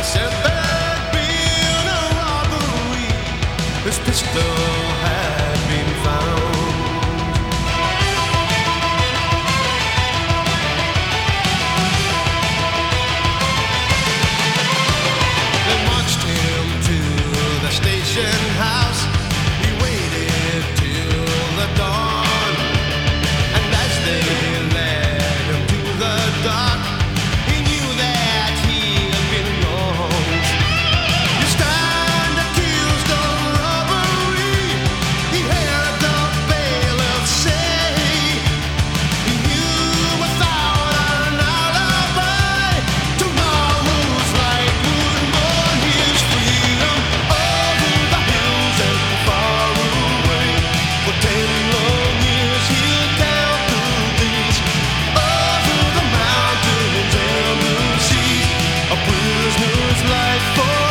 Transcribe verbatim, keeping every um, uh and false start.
said there'd been a robbery. His pistol had been found. They marched him to the station house. He waited till the dawn, and as they led him to the dock, he knew that he had been wronged. You stand accused of robbery, he heard the bailiff say. He knew without an alibi, tomorrow's light would mourn his freedom over the hills and far away. For ten long years he'll count the days over the mountains and the seas, a prisoner's life for